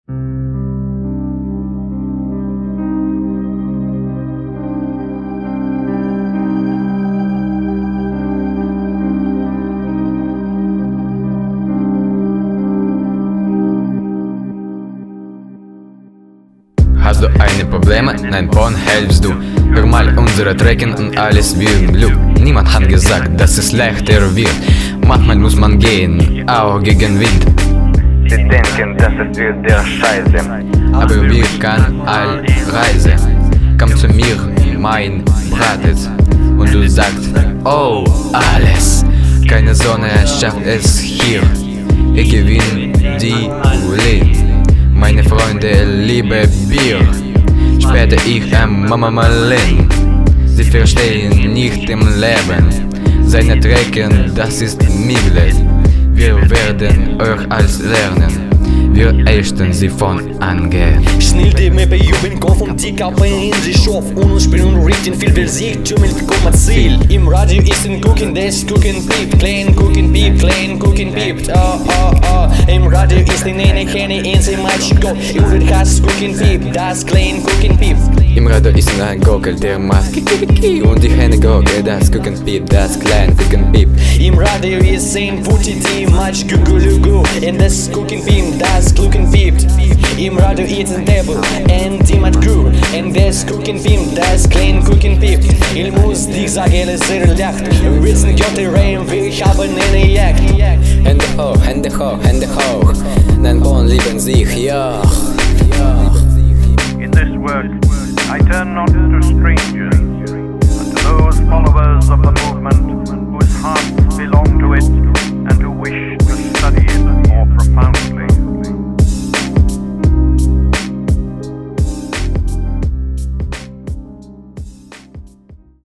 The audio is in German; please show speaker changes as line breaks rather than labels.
Hast du eine Probleme? Nein, wann helfst du? Hör mal unsere Trecken und alles wird Glück. Niemand hat gesagt, dass es leichter wird. Manchmal muss man gehen, auch gegen Wind.
Sie denken, dass es wird der Scheiße.
Aber wir kann all Reise. Komm zu mir, mein Brates. Und du sagst, oh, alles. Keine Sonne schafft es hier. Ich gewinn die Uli. Meine Freunde liebe Bier. Später ich Mama Marlene. Sie verstehen nicht im Leben. Seine Trecken, das ist Miglet. Wir werden euch alles lernen. Wir ächten sie von angehen.
Schnell die Mappe über Kopf und die Kappe in sich auf. Und uns spielen und richten viel, will sich tümmelt, bekommt man Ziel. Im Radio ist ein Cooking, das Cooking piept. Klein Cooking piept, klein Cooking piept. Im Radio ist eine Henne in sich Matsch go. Und du hast Cooking piept, das klein Cooking piept.
Im Radio ist ein Gockel, der macht Kiki und die Henne gockel, das Cooking piept, das klein Cooking piept.
Im Radio ist ein Futti, die Matsch Gugulugu. Und das Cooking piept, das Cooking piept. Im Radio ist ein Table, und die Matsch Gu. Und das Cooking piept, das klein Cooking piept. Ich muss dich sagen, es ist sehr lacht. Wir sind Jotte Rain, wir haben eine Jagd.
Hände hoch, Hände hoch, Hände hoch. Nein, Bonn lieben sich, ja.
In this world, I turn not to strings